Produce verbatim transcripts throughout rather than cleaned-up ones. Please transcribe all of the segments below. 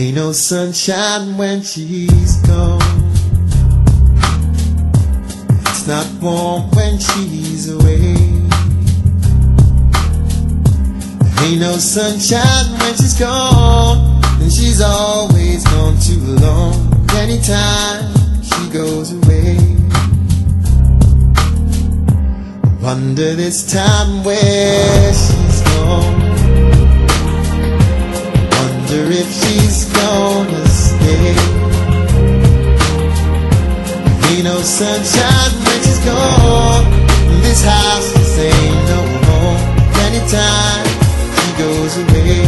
Ain't no sunshine when she's gone. It's not warm when she's away. Ain't no sunshine when she's gone, and she's always gone too long. Anytime she goes away, I wonder this time where she's gone. Wonder if she's gonna stay. Ain't no sunshine when she's gone. This house just ain't no home. Anytime she goes away,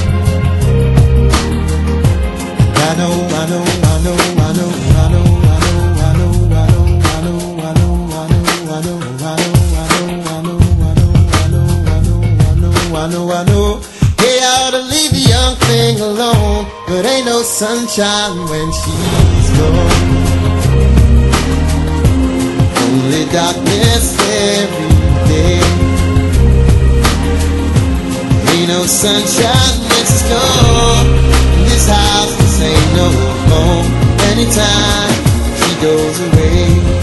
I know, I know, I know, I know, I know, I know, I know, I know, I know, I know, I know, I know, I know, I know, I know, I know, I know. Hey, I ought to leave the young thing alone, but ain't no sunshine when she's gone. Only darkness every day. Ain't no sunshine when she's gone. This house, this ain't no home. Anytime she goes away,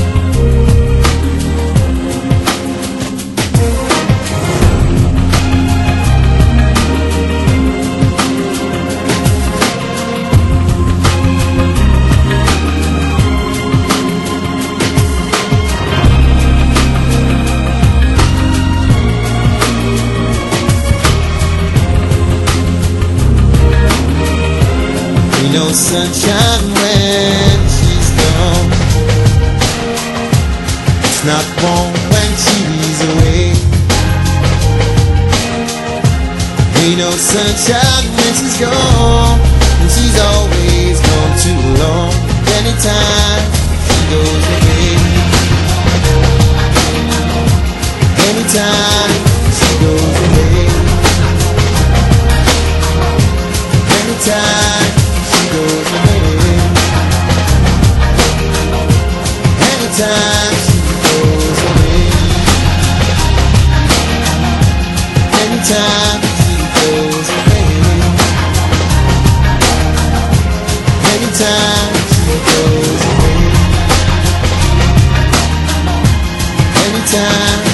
no sunshine when she's gone. It's not warm when she's away. Ain't no sunshine when she's gone, and she's always gone too long. Anytime she goes away, anytime she goes away, anytime goes away, anytime she goes away, anytime she goes away, anytime she goes away, anytime.